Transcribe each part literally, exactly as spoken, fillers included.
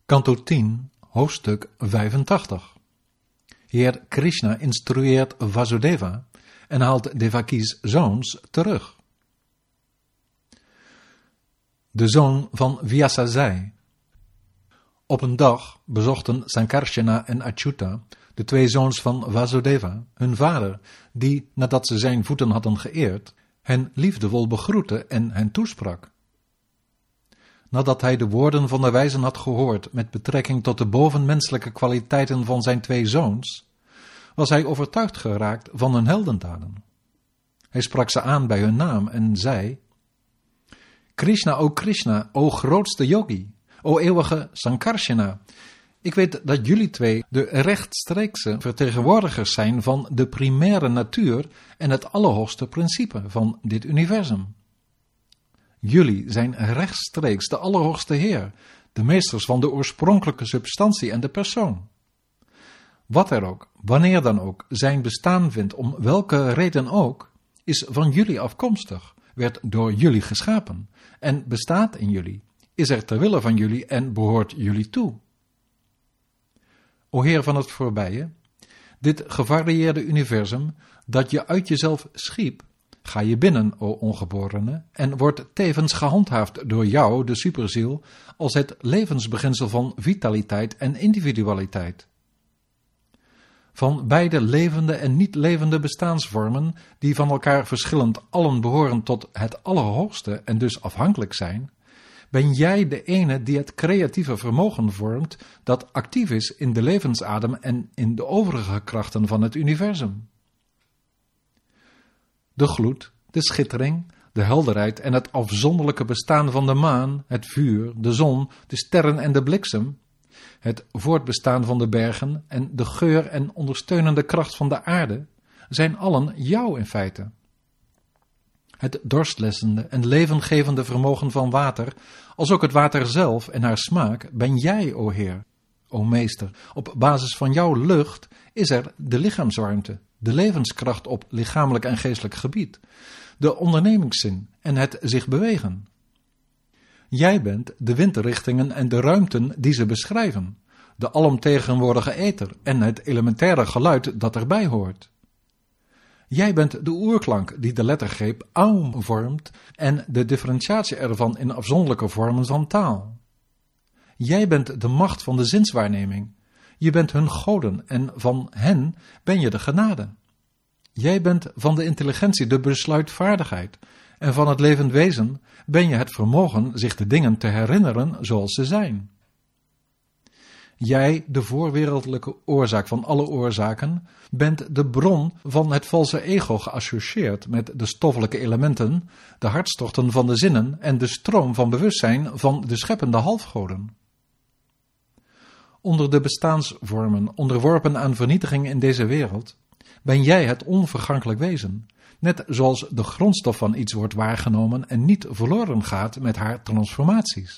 Kanto tien, hoofdstuk vijfentachtig. Heer Krishna instrueert Vasudeva en haalt Devaki's zoons terug. De zoon van Vyasa zei: Op een dag bezochten Sankarsana en Achyuta, de twee zoons van Vasudeva, hun vader, die, nadat ze zijn voeten hadden geëerd, hen liefdevol begroette en hen toesprak. Nadat hij de woorden van de wijzen had gehoord met betrekking tot de bovenmenselijke kwaliteiten van zijn twee zoons, was hij overtuigd geraakt van hun heldendaden. Hij sprak ze aan bij hun naam en zei: Krishna, o Krishna, o grootste yogi, o eeuwige Sankarsana, ik weet dat jullie twee de rechtstreekse vertegenwoordigers zijn van de primaire natuur en het allerhoogste principe van dit universum. Jullie zijn rechtstreeks de allerhoogste Heer, de meesters van de oorspronkelijke substantie en de persoon. Wat er ook, wanneer dan ook, zijn bestaan vindt, om welke reden ook, is van jullie afkomstig, werd door jullie geschapen en bestaat in jullie, is er ter wille van jullie en behoort jullie toe. O Heer van het voorbije, dit gevarieerde universum dat je uit jezelf schiep, ga je binnen, o ongeborene, en wordt tevens gehandhaafd door jou, de superziel, als het levensbeginsel van vitaliteit en individualiteit. Van beide levende en niet levende bestaansvormen, die van elkaar verschillend allen behoren tot het allerhoogste en dus afhankelijk zijn, ben jij de ene die het creatieve vermogen vormt dat actief is in de levensadem en in de overige krachten van het universum. De gloed, de schittering, de helderheid en het afzonderlijke bestaan van de maan, het vuur, de zon, de sterren en de bliksem, het voortbestaan van de bergen en de geur en ondersteunende kracht van de aarde, zijn allen jou in feite. Het dorstlessende en levengevende vermogen van water, als ook het water zelf en haar smaak, ben jij, o Heer, o Meester. Op basis van jouw lucht is er de lichaamswarmte, de levenskracht op lichamelijk en geestelijk gebied, de ondernemingszin en het zich bewegen. Jij bent de windrichtingen en de ruimten die ze beschrijven, de alomtegenwoordige ether en het elementaire geluid dat erbij hoort. Jij bent de oerklank die de lettergreep aum vormt en de differentiatie ervan in afzonderlijke vormen van taal. Jij bent de macht van de zinswaarneming. Je bent hun goden en van hen ben je de genade. Jij bent van de intelligentie de besluitvaardigheid en van het levend wezen ben je het vermogen zich de dingen te herinneren zoals ze zijn. Jij, de voorwereldelijke oorzaak van alle oorzaken, bent de bron van het valse ego geassocieerd met de stoffelijke elementen, de hartstochten van de zinnen en de stroom van bewustzijn van de scheppende halfgoden. Onder de bestaansvormen, onderworpen aan vernietiging in deze wereld, ben jij het onvergankelijk wezen, net zoals de grondstof van iets wordt waargenomen en niet verloren gaat met haar transformaties.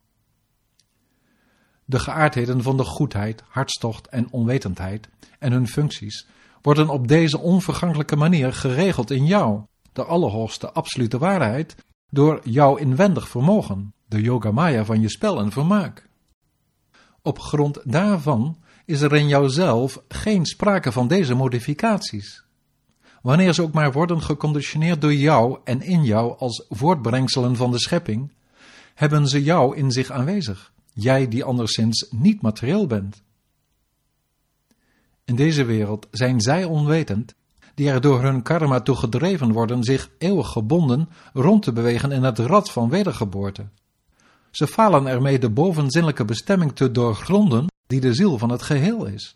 De geaardheden van de goedheid, hartstocht en onwetendheid en hun functies worden op deze onvergankelijke manier geregeld in jou, de allerhoogste absolute waarheid, door jouw inwendig vermogen, de yogamaya van je spel en vermaak. Op grond daarvan is er in jouzelf geen sprake van deze modificaties. Wanneer ze ook maar worden geconditioneerd door jou en in jou als voortbrengselen van de schepping, hebben ze jou in zich aanwezig. Jij die anderszins niet materieel bent. In deze wereld zijn zij onwetend, die er door hun karma toe gedreven worden zich eeuwig gebonden rond te bewegen in het rad van wedergeboorte. Ze falen ermee de bovenzinnelijke bestemming te doorgronden die de ziel van het geheel is.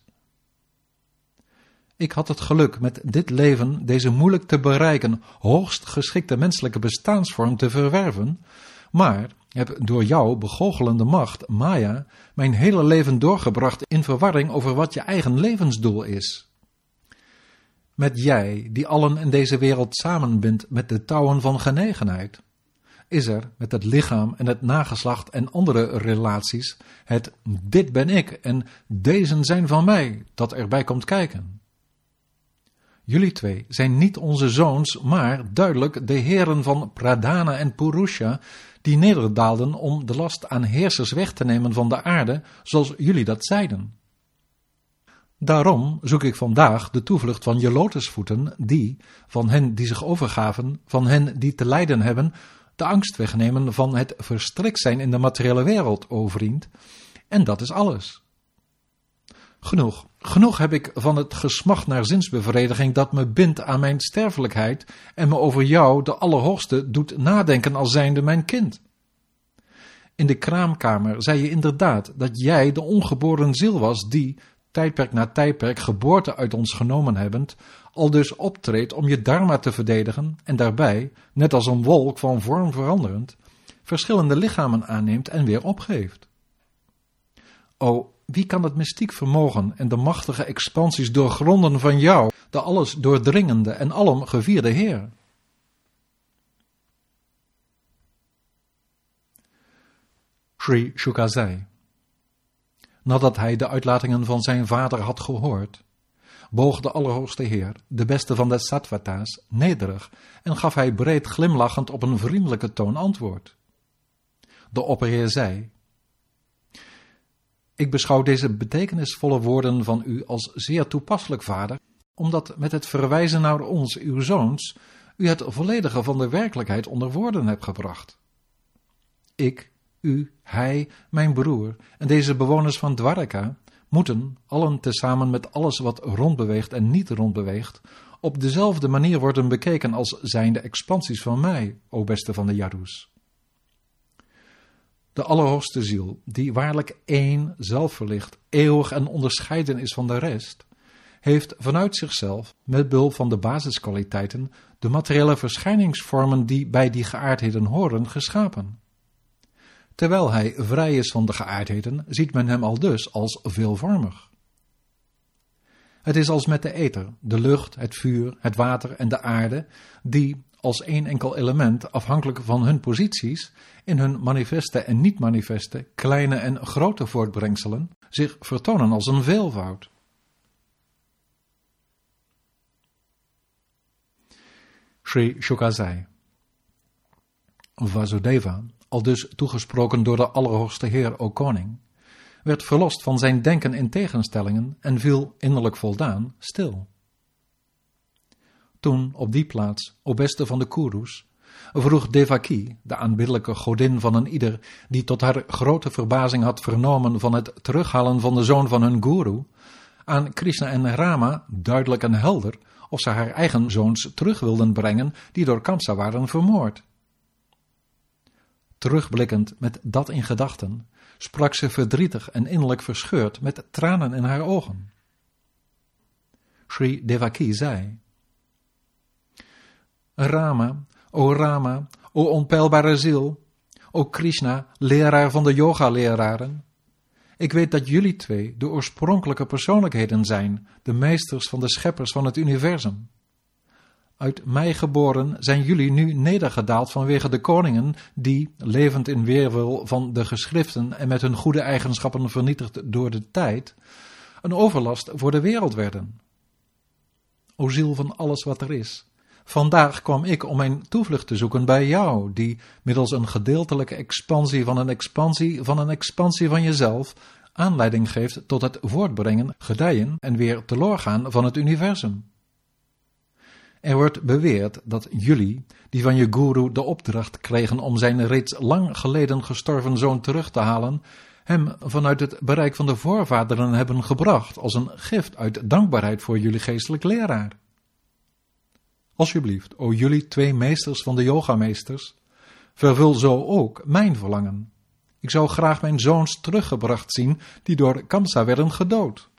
Ik had het geluk met dit leven deze moeilijk te bereiken, hoogst geschikte menselijke bestaansvorm te verwerven, maar heb door jouw begoochelende macht, Maya, mijn hele leven doorgebracht in verwarring over wat je eigen levensdoel is. Met jij, die allen in deze wereld samenbindt met de touwen van genegenheid, is er met het lichaam en het nageslacht en andere relaties het dit ben ik en dezen zijn van mij dat erbij komt kijken. Jullie twee zijn niet onze zoons, maar duidelijk de heren van Pradhana en Purusha, die nederdaalden om de last aan heersers weg te nemen van de aarde, zoals jullie dat zeiden. Daarom zoek ik vandaag de toevlucht van je lotusvoeten, die, van hen die zich overgaven, van hen die te lijden hebben, de angst wegnemen van het verstrikt zijn in de materiële wereld, o vriend, en dat is alles. Genoeg, genoeg heb ik van het gesmacht naar zinsbevrediging dat me bindt aan mijn sterfelijkheid en me over jou, de Allerhoogste, doet nadenken als zijnde mijn kind. In de kraamkamer zei je inderdaad dat jij de ongeboren ziel was die, tijdperk na tijdperk geboorte uit ons genomen hebbend, al dus optreedt om je dharma te verdedigen en daarbij, net als een wolk van vorm veranderend, verschillende lichamen aanneemt en weer opgeeft. O, wie kan het mystiek vermogen en de machtige expansies doorgronden van jou, de alles doordringende en alom gevierde Heer? Sri Shuka zei: nadat hij de uitlatingen van zijn vader had gehoord, boog de Allerhoogste Heer, de beste van de Sattvata's, nederig en gaf hij breed glimlachend op een vriendelijke toon antwoord. De opperheer zei: ik beschouw deze betekenisvolle woorden van u als zeer toepasselijk, vader, omdat met het verwijzen naar ons, uw zoons, u het volledige van de werkelijkheid onder woorden hebt gebracht. Ik, u, hij, mijn broer en deze bewoners van Dwarka moeten, allen tezamen met alles wat rondbeweegt en niet rondbeweegt, op dezelfde manier worden bekeken als zijnde expansies van mij, o beste van de Yadus. De Allerhoogste Ziel, die waarlijk één, zelfverlicht, eeuwig en onderscheiden is van de rest, heeft vanuit zichzelf, met behulp van de basiskwaliteiten, de materiële verschijningsvormen die bij die geaardheden horen, geschapen. Terwijl hij vrij is van de geaardheden, ziet men hem aldus als veelvormig. Het is als met de ether, de lucht, het vuur, het water en de aarde, die als één enkel element, afhankelijk van hun posities, in hun manifeste en niet-manifeste, kleine en grote voortbrengselen, zich vertonen als een veelvoud. Sri Shuka zei: Vasudeva, aldus toegesproken door de Allerhoogste Heer, o koning, werd verlost van zijn denken in tegenstellingen en viel, innerlijk voldaan, stil. Toen, op die plaats, o beste van de Kurus, vroeg Devaki, de aanbiddelijke godin van een ieder, die tot haar grote verbazing had vernomen van het terughalen van de zoon van hun guru, aan Krishna en Rama, duidelijk en helder, of ze haar eigen zoons terug wilden brengen, die door Kamsa waren vermoord. Terugblikkend met dat in gedachten, sprak ze verdrietig en innerlijk verscheurd met tranen in haar ogen. Sri Devaki zei: Rama, o Rama, o onpeilbare ziel, o Krishna, leraar van de yoga-leraren, ik weet dat jullie twee de oorspronkelijke persoonlijkheden zijn, de meesters van de scheppers van het universum. Uit mij geboren zijn jullie nu nedergedaald vanwege de koningen die, levend in weerwil van de geschriften en met hun goede eigenschappen vernietigd door de tijd, een overlast voor de wereld werden. O ziel van alles wat er is, vandaag kwam ik om mijn toevlucht te zoeken bij jou, die middels een gedeeltelijke expansie van een expansie van een expansie van jezelf aanleiding geeft tot het voortbrengen, gedijen en weer teloorgaan van het universum. Er wordt beweerd dat jullie, die van je guru de opdracht kregen om zijn reeds lang geleden gestorven zoon terug te halen, hem vanuit het bereik van de voorvaderen hebben gebracht als een gift uit dankbaarheid voor jullie geestelijk leraar. Alsjeblieft, o jullie twee meesters van de yogameesters, vervul zo ook mijn verlangen. Ik zou graag mijn zoons teruggebracht zien die door Kamsa werden gedood.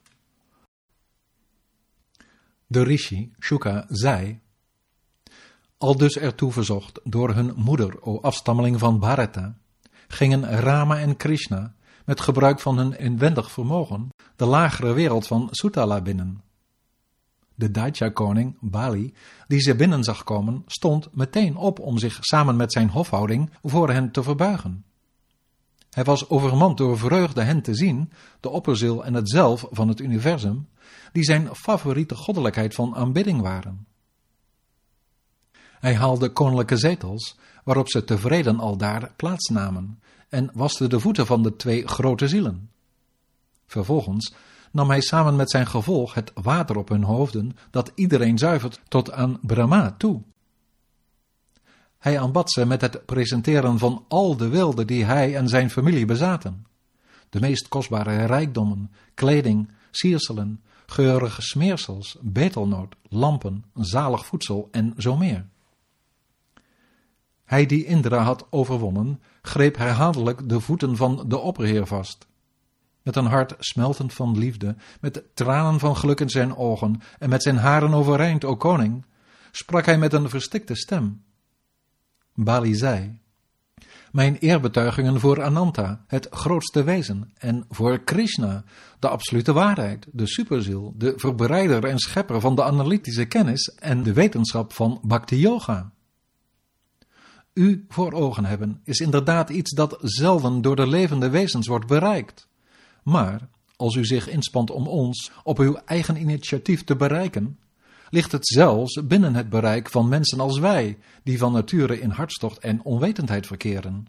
De rishi, Shuka, zei: aldus ertoe verzocht door hun moeder, o afstammeling van Bharata, gingen Rama en Krishna, met gebruik van hun inwendig vermogen, de lagere wereld van Sutala binnen. De Daitya-koning, Bali, die ze binnen zag komen, stond meteen op om zich samen met zijn hofhouding voor hen te verbuigen. Hij was overmand door vreugde hen te zien, de opperziel en het zelf van het universum, die zijn favoriete goddelijkheid van aanbidding waren. Hij haalde koninklijke zetels, waarop ze tevreden aldaar plaatsnamen, en waste de voeten van de twee grote zielen. Vervolgens nam hij samen met zijn gevolg het water op hun hoofden, dat iedereen zuivert tot aan Brahma toe. Hij aanbad ze met het presenteren van al de weelde die hij en zijn familie bezaten. De meest kostbare rijkdommen, kleding, sierselen, geurige smeersels, betelnoot, lampen, zalig voedsel en zo meer. Hij die Indra had overwonnen, greep herhaaldelijk de voeten van de opperheer vast. Met een hart smeltend van liefde, met tranen van geluk in zijn ogen en met zijn haren overeind, o koning, sprak hij met een verstikte stem. Bali zei: mijn eerbetuigingen voor Ananta, het grootste wezen, en voor Krishna, de absolute waarheid, de superziel, de verbreider en schepper van de analytische kennis en de wetenschap van Bhakti Yoga. U voor ogen hebben is inderdaad iets dat zelden door de levende wezens wordt bereikt. Maar als u zich inspant om ons op uw eigen initiatief te bereiken, ligt het zelfs binnen het bereik van mensen als wij, die van nature in hartstocht en onwetendheid verkeren.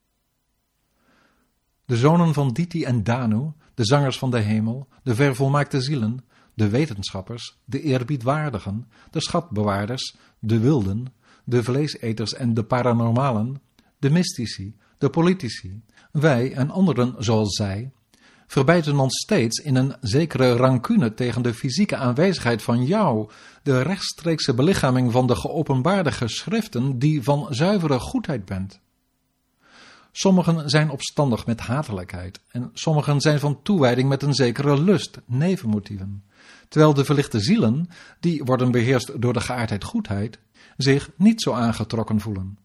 De zonen van Diti en Danu, de zangers van de hemel, de vervolmaakte zielen, de wetenschappers, de eerbiedwaardigen, de schatbewaarders, de wilden, de vleeseters en de paranormalen, de mystici, de politici, wij en anderen zoals zij, verbijten ons steeds in een zekere rancune tegen de fysieke aanwezigheid van jou, de rechtstreekse belichaming van de geopenbaarde geschriften die van zuivere goedheid bent. Sommigen zijn opstandig met hatelijkheid en sommigen zijn van toewijding met een zekere lust, nevenmotieven, terwijl de verlichte zielen, die worden beheerst door de geaardheid goedheid, zich niet zo aangetrokken voelen.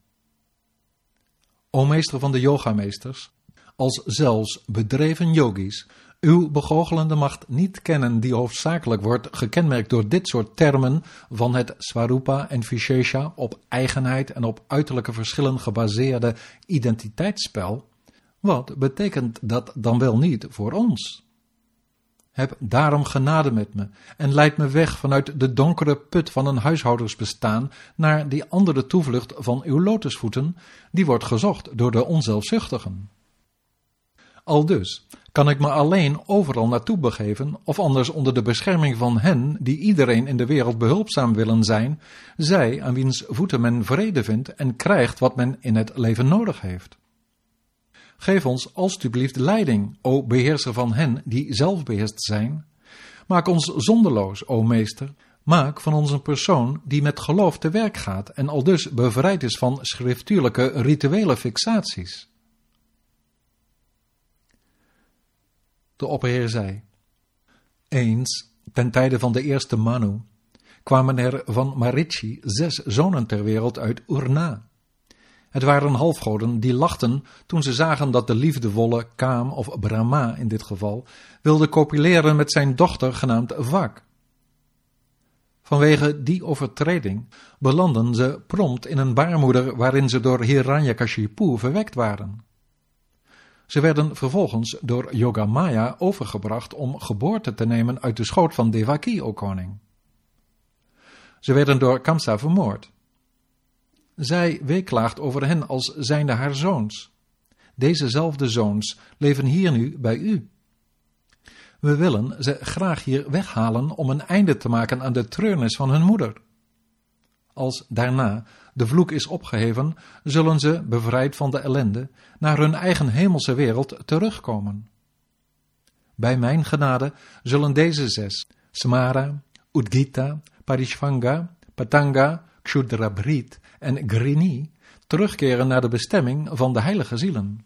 O meester van de yogameesters, als zelfs bedreven yogis uw begoochelende macht niet kennen die hoofdzakelijk wordt gekenmerkt door dit soort termen van het Swarupa en Vishesha op eigenheid en op uiterlijke verschillen gebaseerde identiteitsspel, wat betekent dat dan wel niet voor ons? Heb daarom genade met me en leid me weg vanuit de donkere put van een huishoudersbestaan naar die andere toevlucht van uw lotusvoeten, die wordt gezocht door de onzelfzuchtigen. Aldus kan ik me alleen overal naartoe begeven, of anders onder de bescherming van hen die iedereen in de wereld behulpzaam willen zijn, zij aan wiens voeten men vrede vindt en krijgt wat men in het leven nodig heeft. Geef ons alstublieft leiding, o beheerser van hen die zelfbeheerst zijn. Maak ons zonderloos, o meester. Maak van ons een persoon die met geloof te werk gaat en aldus bevrijd is van schriftuurlijke rituele fixaties. De opperheer zei: eens, ten tijde van de eerste Manu, kwamen er van Marichi zes zonen ter wereld uit Urna. Het waren halfgoden die lachten toen ze zagen dat de liefdevolle Kaam, of Brahma in dit geval, wilde copuleren met zijn dochter genaamd Vak. Vanwege die overtreding belanden ze prompt in een baarmoeder waarin ze door Hiranyakashipu verwekt waren. Ze werden vervolgens door Yogamaya overgebracht om geboorte te nemen uit de schoot van Devaki, o koning. Ze werden door Kamsa vermoord. Zij weeklaagt over hen als zijnde haar zoons. Dezezelfde zoons leven hier nu bij u. We willen ze graag hier weghalen om een einde te maken aan de treurnis van hun moeder. Als daarna de vloek is opgeheven, zullen ze, bevrijd van de ellende, naar hun eigen hemelse wereld terugkomen. Bij mijn genade zullen deze zes, Smara, Udgita, Parishvanga, Patanga, Kshudrabrit en Grini, terugkeren naar de bestemming van de heilige zielen.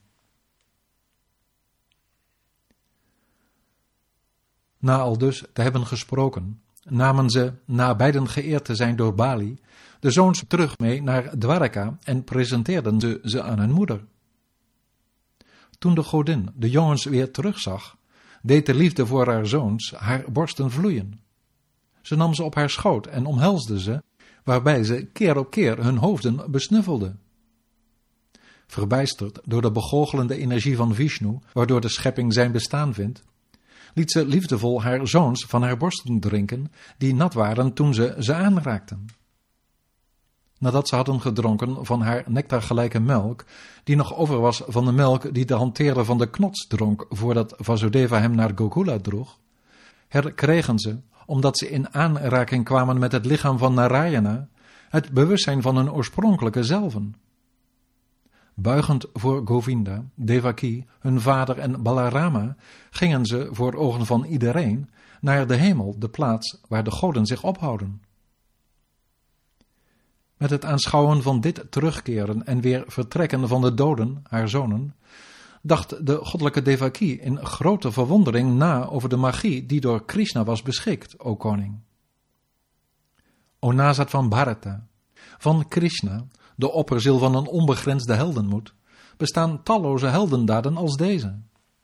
Na al dus te hebben gesproken, namen ze, na beiden geëerd te zijn door Bali, de zoons terug mee naar Dwaraka en presenteerden ze ze aan hun moeder. Toen de godin de jongens weer terugzag, deed de liefde voor haar zoons haar borsten vloeien. Ze nam ze op haar schoot en omhelsde ze, waarbij ze keer op keer hun hoofden besnuffelde. Verbijsterd door de begoochelende energie van Vishnu, waardoor de schepping zijn bestaan vindt, liet ze liefdevol haar zoons van haar borsten drinken, die nat waren toen ze ze aanraakten. nadat ze hadden gedronken van haar nectargelijke melk, die nog over was van de melk die de hanteerder van de knots dronk voordat Vasudeva hem naar Gokula droeg, herkregen ze, omdat ze in aanraking kwamen met het lichaam van Narayana, het bewustzijn van hun oorspronkelijke zelven. Buigend voor Govinda, Devaki, hun vader en Balarama, gingen ze voor ogen van iedereen naar de hemel, de plaats waar de goden zich ophouden. Met het aanschouwen van dit terugkeren en weer vertrekken van de doden, haar zonen, dacht de goddelijke Devaki in grote verwondering na over de magie die door Krishna was beschikt, o koning. O nazat van Bharata, van Krishna, de opperziel van een onbegrensde heldenmoed, bestaan talloze heldendaden als deze.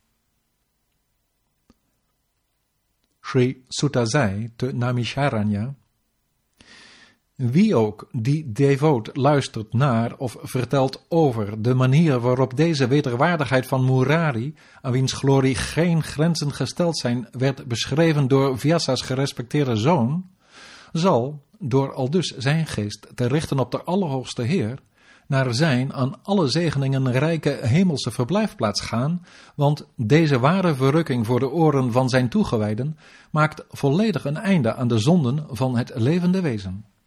Sri Sutta zei te Naimisharanya: wie ook die devoot luistert naar of vertelt over de manier waarop deze wederwaardigheid van Murari, aan wiens glorie geen grenzen gesteld zijn, werd beschreven door Vyasa's gerespecteerde zoon, zal, door aldus zijn geest te richten op de Allerhoogste Heer, naar zijn aan alle zegeningen rijke hemelse verblijfplaats gaan, want deze ware verrukking voor de oren van zijn toegewijden maakt volledig een einde aan de zonden van het levende wezen.